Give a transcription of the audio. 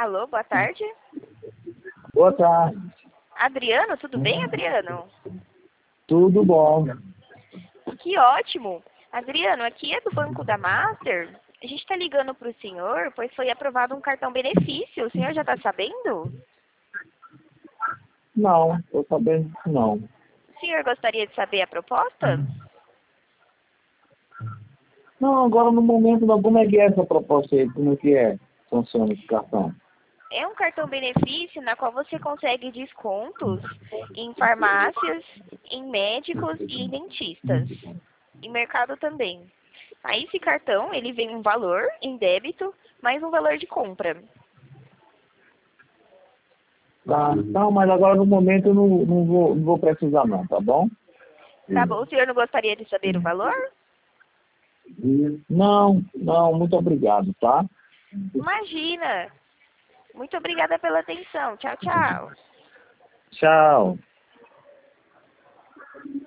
Alô, boa tarde. Boa tarde. Adriano, tudo bem, Adriano? Tudo bom? Que ótimo. Adriano, aqui é do Banco da Master. A gente está ligando para o senhor, pois foi aprovado um cartão benefício. O senhor já está sabendo? Não, tô sabendo que não. O senhor gostaria de saber a proposta? Não, agora no momento não. Como é que é essa proposta aí? Como é que é? Funciona esse cartão? É um cartão benefício na qual você consegue descontos em farmácias, em médicos e em dentistas. Em mercado também. Aí esse cartão, ele vem um valor em débito, mais um valor de compra. Tá. Não, mas agora no momento eu não vou precisar não, tá bom? Tá bom, o senhor não gostaria de saber o valor? Não, muito obrigado, tá? Imagina! Muito obrigada pela atenção. Tchau, tchau. Tchau.